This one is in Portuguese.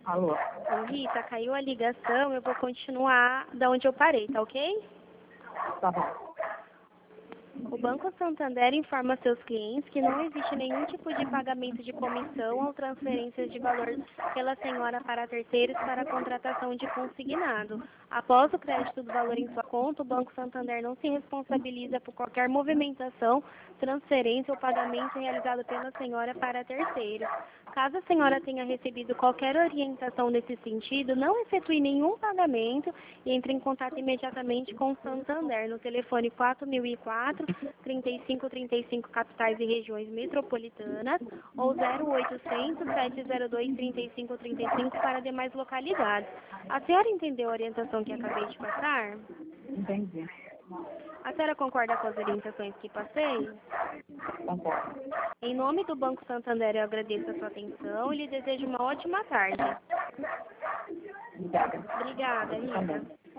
Alô? Ô, Rita, caiu a ligação, eu vou continuar da onde eu parei, tá ok? Tá bom. O Banco Santander informa seus clientes que não existe nenhum tipo de pagamento de comissão ou transferências de valor pela senhora para terceiros para a contratação de consignado. Após o crédito do valor em sua conta, o Banco Santander não se responsabiliza por qualquer movimentação, transferência ou pagamento realizado pela senhora para terceiros. Caso a senhora tenha recebido qualquer orientação nesse sentido, não efetue nenhum pagamento e entre em contato imediatamente com o Santander no telefone 4004-3535 capitais e regiões metropolitanas ou 0800-702-3535 para demais localidades. A senhora entendeu a orientação que acabei de passar? Entendi. A senhora concorda com as orientações que passei? Concordo. Em nome do Banco Santander, eu agradeço a sua atenção e lhe desejo uma ótima tarde. Obrigada. Obrigada, Você Rita. também.